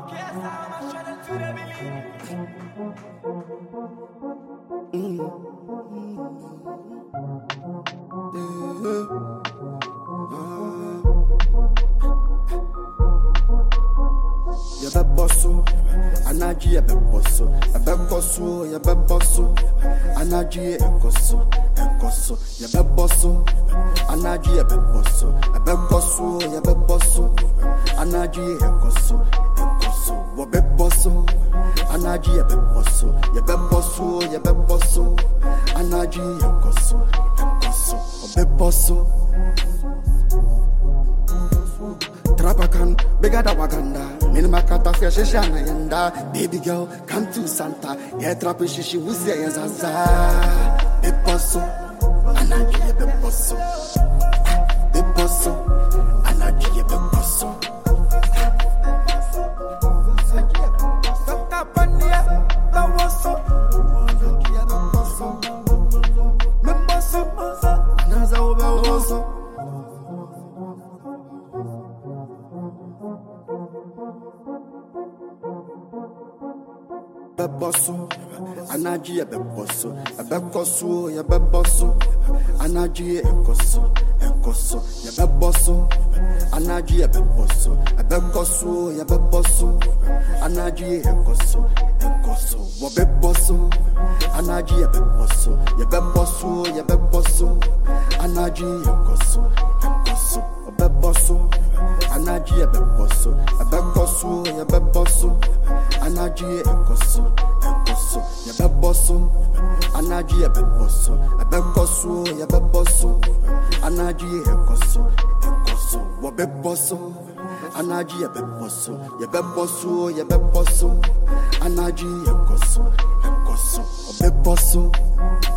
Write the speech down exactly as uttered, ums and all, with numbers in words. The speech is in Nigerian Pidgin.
Ya be bosso, anaji ya be bosso, ya be bosso, ya be bosso, anaji ya koso, koso, ya be bosso, anaji ya be bosso, ya be bosso, ya be bosso, anaji ya koso, koso, wa be bosso, anaji ya be bosso, ya be bosso, ya be bosso, anaji ya koso, koso, wa be bosso. Trapakan, bigger than Wakanda. Minimakata fresh shana yanda. Baby girl, come to Santa. Yeah, trapi shishi wuzi ya zaza. Beposo, anaji ya beposo. Beposo, anaji ya beposo. Doctor Pania, Lawoso. Anaji ya beposo. Memboso, anaza ubewoso. Bebosso, anaji ya bebosso, ya bekoso, ya bebosso, anaji ya ekoso, ekoso, ya bebosso, anaji ya bebosso, ya bekoso, ya bebosso, anaji ya ekoso, ekoso, wa bebosso, anaji ya bebosso, ya bebosso, ya bebosso, anaji ya ekoso, ekoso, wa bebosso, anaji ya bebosso, ya bekoso, ya bebosso, anaji ya ekoso, ekoso, ya bebosso, anaji ya bebosso, ya bekoso, ya bebosso, anaji ya ekoso, ekoso, wa bebosso, anaji ya bebosso, ya bebosso, ya bebosso, anaji ya ekoso, ekoso, wa bebosso.